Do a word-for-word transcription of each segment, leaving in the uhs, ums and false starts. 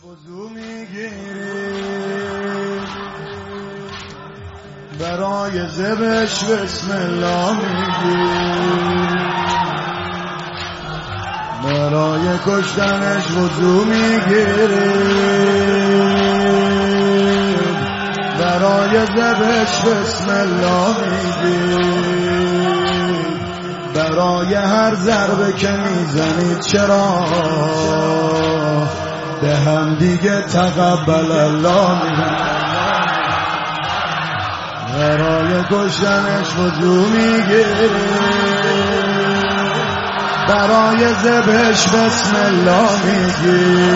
وضو میگیری برای ذبحش بسم الله میگی، برای کشتنش وضو میگیری برای ذبحش بسم الله میگی، برای هر ضربه که میزنید چرا به هم دیگه تقبل الله میگن، برای کشتنش وضو میگیری برای ذبحش بسم الله میگی،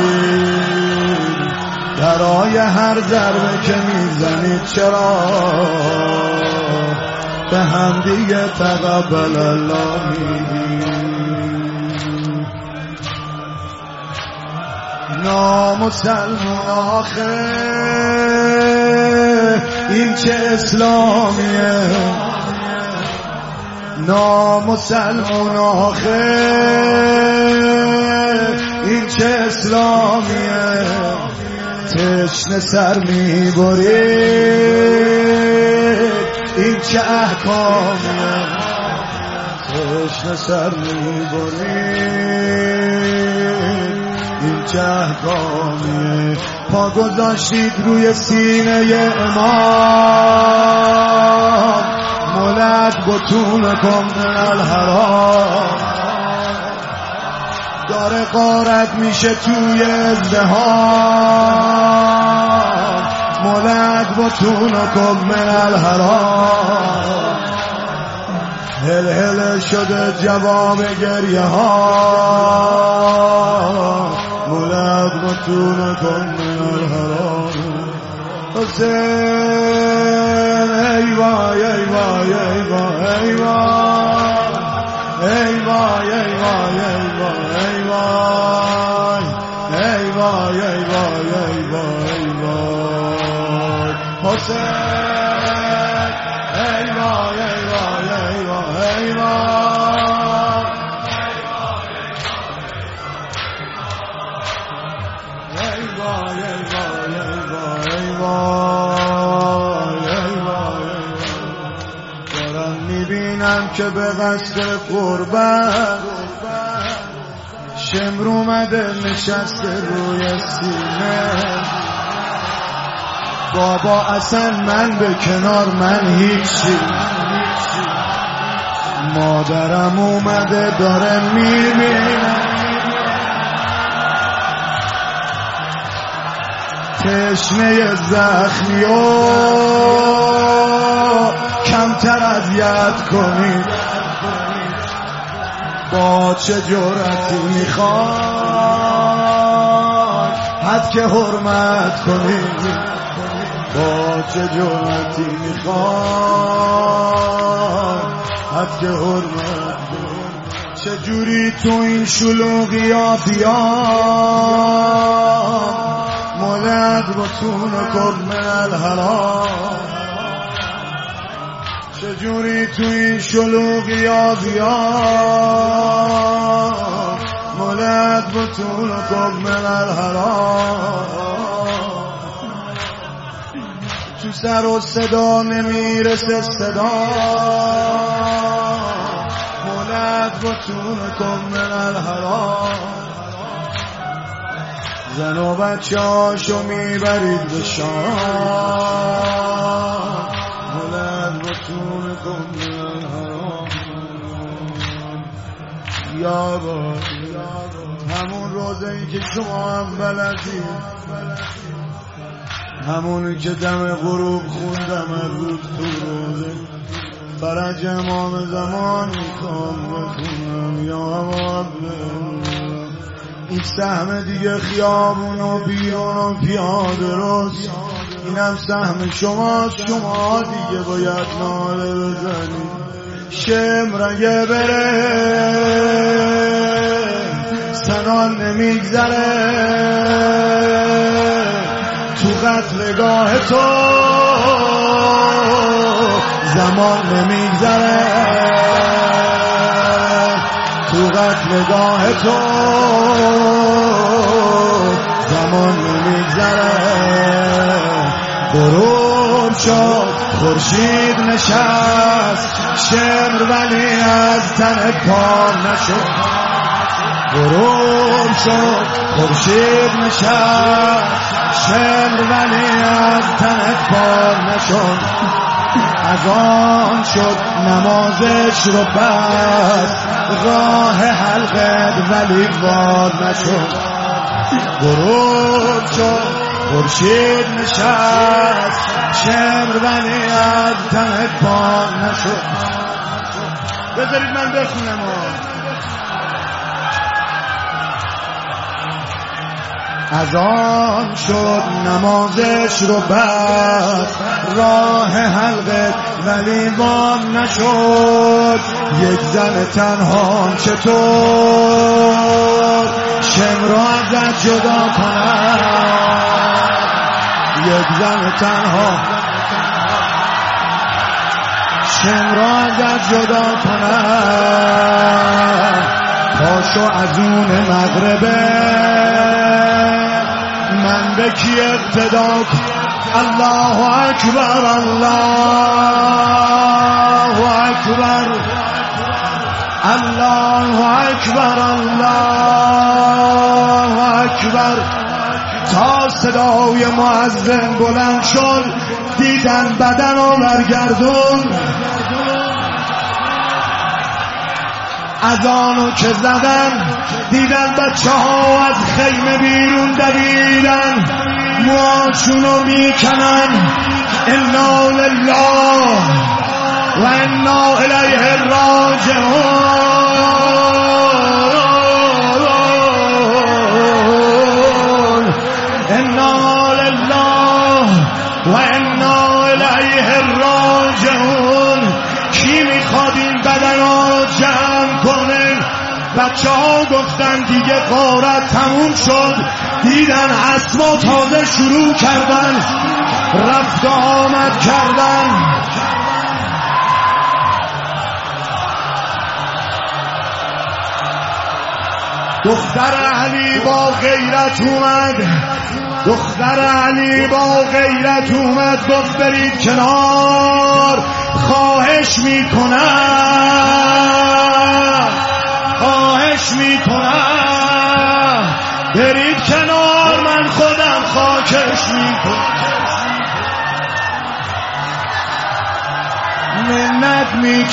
برای هر ضربه که میزنید چرا به هم دیگه تقبل الله میگی. نامسلمان آخه این چه اسلامیه، نامسلمان آخه این چه اسلامیه، تشنه سر میبرید این چه احکامیه، تشنه سر میبرید این چه احکامیه، پا گذاشتید روی سینه امام مولد بطونکم من الحرام، داره غارت میشه توی ازدهام، مولد بطونکم من الحرام، هل هل شده جواب گریه ها، مولد بطونکم من الحرام. حسین ای وای ای وای ای وای ای وای ای وای ای وای ای وای ای وای ای وای ای وای ای وای ای وای حسین ای وای ای وای ای وای ای وای ای دارم میبینم که به قصد قربت شمر اومده نشسته روی سینه، بابا اصلا من به کنار من هیچی، مادرم اومده داره میبینه تشنه زخمی و کمتر اذیت کنید، با چه جرأتی میخواد حد که حرمت کنید، با چه جرأتی میخواد حد که حرمت کنید، چجوری تو این شلوغی ها بیان مولد بطونکم من الحرام، چجوری تو این شلوغی ها بیان مولد بطونکم من الحرام، تو سر و صدا نمیرسه صدا مولد بطونکم من الحرام، زن و بچه هاشو میبرید به شام مولد بطونکم من الحرام. یا با همون روزه‌ای که شما هم بلدید، همونی که دم غروب خوندم امروز تو روزه فرج امام زمان میخوام بخونم، یا این سهم دیگه خیابون و بیرون و پیاده روست، اینم سهم شماست، شما دیگه باید ناله بزنید، شمرگه بره سنان نمیگذره تو قتلگاه تو زمان نمیگذره، تو تو قتلگاه تو زمان میگذره. غروب شد خورشید نشست، شمر ولی از تن پا نشد. غروب شد خورشید نشست، شمر ولی از تن پا نشد. از آن شد نمازش رو بست، راه حلقت ولی وار نشد. غروب شد خورشید نشست، شمر ولی از تن پا نشد. بذارید من بخونم. از آن شد نمازش رو بست، راه حلقت ولی وام نشد. یک زن تنها چطور شمر رو ازت جدا کند؟ یک زن تنها شمر رو ازت جدا کند؟ پاشو از اون مغربه من به کی اقتدا کنم؟ الله اکبر الله اکبر الله اکبر الله اکبر. تا صدای مؤذن بلند شد دیدن بدن و برگردون. اذانو که زدن دیدن بچه ها از خیمه بیرون دویدن، موهاشونو میکنن. انا لله و انا الیه راجعون. انا لله و انا الیه راجعون. کی میخواد این بدن ها رو جمع کنه؟ بچه ها گفتن دیگه غارت تموم شد. دیدن اسما تازه شروع کردن رفت و آمد کردن. دختر علی با غیرت اومد، دختر علی با غیرت اومد گفت برید کنار، خواهش میکنم خواهش میکنم برید کنار، من خودم خاکش میکنم. منت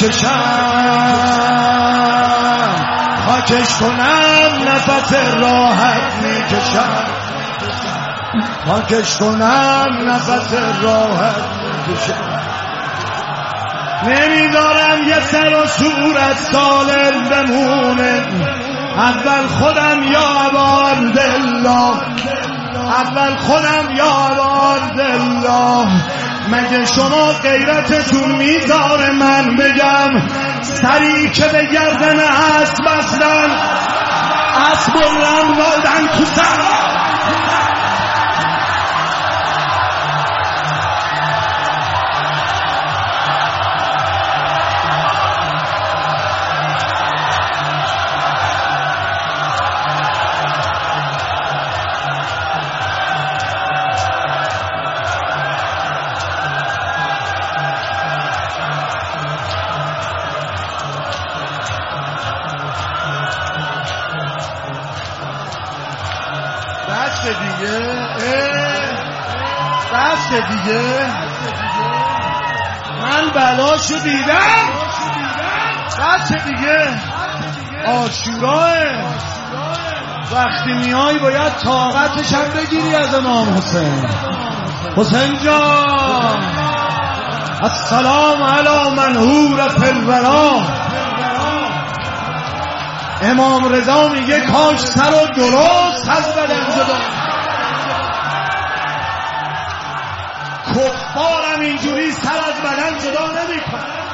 میکشم خاکش کنم، نفس راحت میکشم خاکش کنم، نفس راحت میکشم. نمیدارم یه سر و صورت سالم بمونه، اول خودم یا عبادالله، اول خودم یا عبادالله. مگه شما غیرتتون میذاره من بگم سری که به گردن اسب بستن، اسب رم دادن تو سر؟ بس دیگه بس دیگه من بلاشو دیدم. بس دیگه عاشوراه وقتی میای باید طاقتش هم بگیری از امام حسین. حسین جان السلام علی من هور فی الورا. امام رضا میگه کاش سر و درست از بدن جدا. کفارم اینجوری سر از بدن جدا نمیکنه.